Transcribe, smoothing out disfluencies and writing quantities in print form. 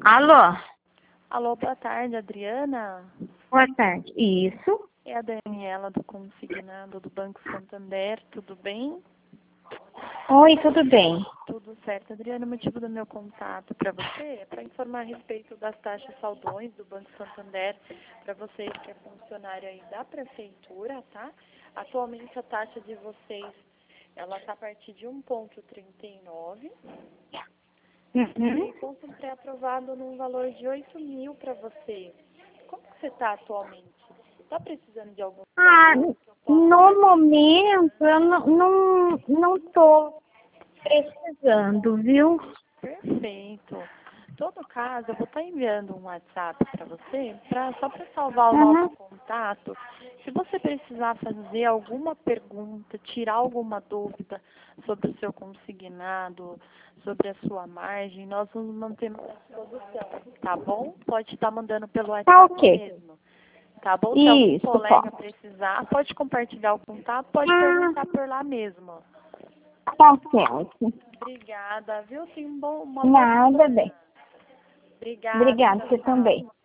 Alô? Alô, boa tarde, Adriana. Boa tarde. Isso? É a Daniela do Consignado do Banco Santander, tudo bem? Oi, tudo bem? Tudo certo. Adriana, o motivo do meu contato para você é para informar a respeito das taxas saldões do Banco Santander para vocês que é funcionário aí da prefeitura, tá? Atualmente a taxa de vocês, ela está a partir de 1,39 Uhum. e consta um pré-aprovado num valor de 8 mil para você. Como que você está atualmente? Está precisando de algum Ah, valor que eu possa estar no momento eu não tô precisando, viu? Perfeito. Em todo caso, eu vou estar enviando um WhatsApp para você, só para salvar o nosso Uhum. contato. Se você precisar fazer alguma pergunta, tirar alguma dúvida sobre o seu consignado, sobre a sua margem, nós nos mantemos à disposição, tá bom? Pode estar mandando pelo Tá WhatsApp ok. mesmo, tá bom? Se algum Isso, colega pode. precisar, pode compartilhar o contato, pode Ah, perguntar por lá mesmo. tá certo. Obrigada, viu? Tenha uma boa Nada semana. bem. Obrigada, Obrigada, tchau, você tchau. também.